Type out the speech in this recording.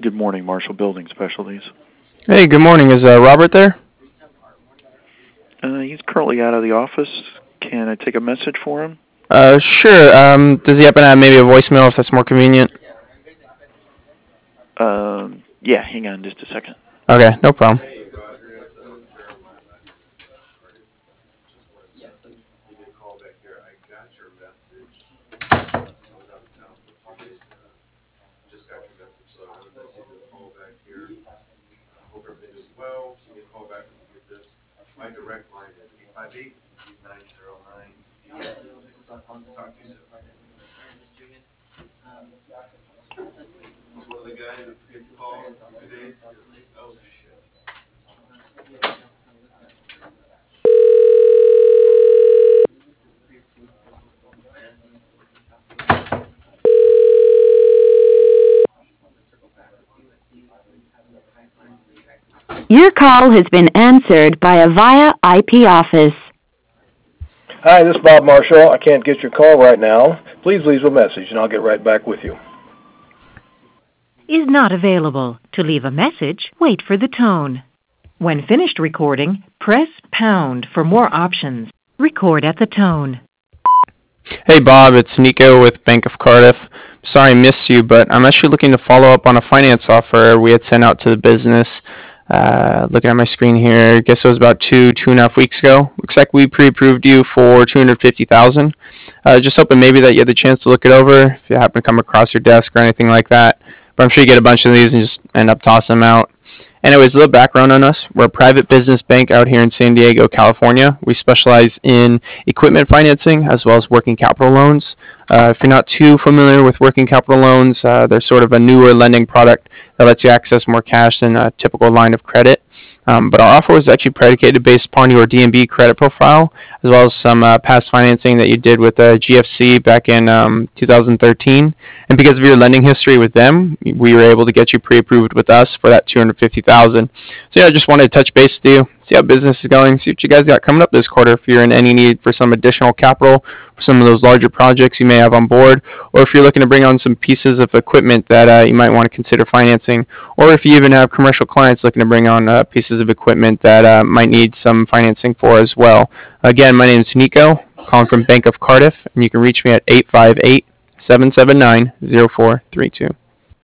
Good morning, Marshall Building Specialties. Hey, good morning. Is Robert there? He's currently out of the office. Can I take a message for him? Sure. Does he happen to have maybe a voicemail if that's more convenient? Yeah, hang on just a second. Okay, no problem. Your call has been answered by a VIA IP office. Hi, this is Bob Marshall. I can't get your call right now. Please leave a message and I'll get right back with you. Is not available. To leave a message, wait for the tone. When finished recording, press pound for more options. Record at the tone. Hey, Bob. It's Nico with Bank of Cardiff. Sorry I missed you, but I'm actually looking to follow up on a finance offer we had sent out to the business. Looking at my screen here, I guess it was about two and a half weeks ago. Looks like we pre-approved you for $250,000. Just hoping maybe that you had the chance to look it over if you happen to come across your desk or anything like that. But I'm sure you get a bunch of these and just end up tossing them out. Anyways, a little background on us. We're a private business bank out here in San Diego, California. We specialize in equipment financing as well as working capital loans. If you're not too familiar with working capital loans, they're sort of a newer lending product that lets you access more cash than a typical line of credit. But our offer was actually predicated based upon your DNB credit profile, as well as some past financing that you did with GFC back in 2013. And because of your lending history with them, we were able to get you pre-approved with us for that $250,000. So yeah, I just wanted to touch base with you, see how business is going, see what you guys got coming up this quarter if you're in any need for some additional capital for some of those larger projects you may have on board, or if you're looking to bring on some pieces of equipment that you might want to consider financing, or if you even have commercial clients looking to bring on pieces of equipment that might need some financing for as well. Again, my name is Nico, calling from Bank of Cardiff, and you can reach me at 858-779-0432.